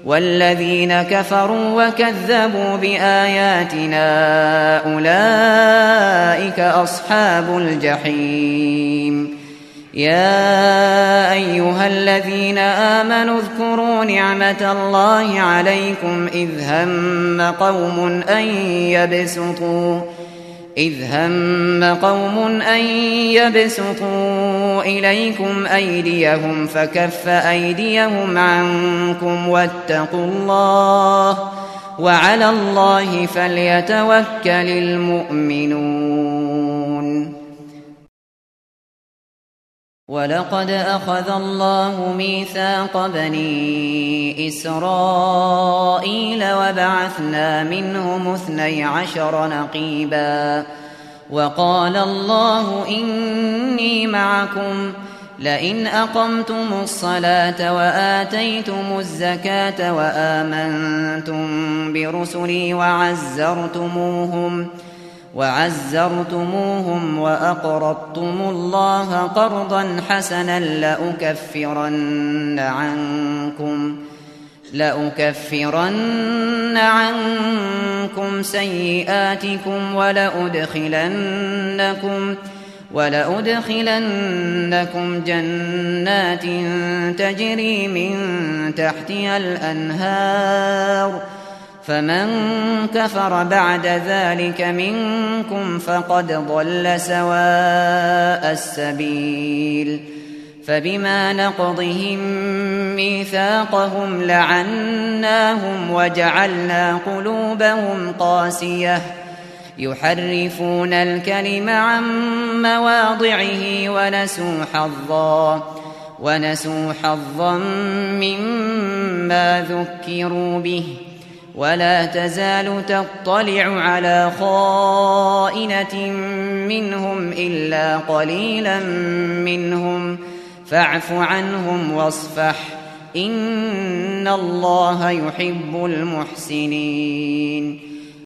والذين كفروا وكذبوا بآياتنا أولئك أصحاب الجحيم. يا أيها الذين آمنوا اذكروا نعمة الله عليكم إذ هم قوم أن يبسطوا إليكم أيديهم فكف أيديهم عنكم واتقوا الله وعلى الله فليتوكل المؤمنون. ولقد أخذ الله ميثاق بني إسرائيل وبعثنا منهم 12 نقيبا وقال الله إني معكم لئن أقمتم الصلاة وآتيتم الزكاة وآمنتم برسلي وعزرتموهم وأقرضتم الله قرضا حسنا لأكفرن عنكم سيئاتكم ولأدخلنكم جنات تجري من تحتها الأنهار فمن كفر بعد ذلك منكم فقد ضل سواء السبيل. فبما نقضهم ميثاقهم لعناهم وجعلنا قلوبهم قاسية يحرفون الكلم عن مواضعه ونسوا حظا مما ذكروا به ولا تزال تطلع على خائنة منهم إلا قليلا منهم فاعف عنهم واصفح إن الله يحب المحسنين.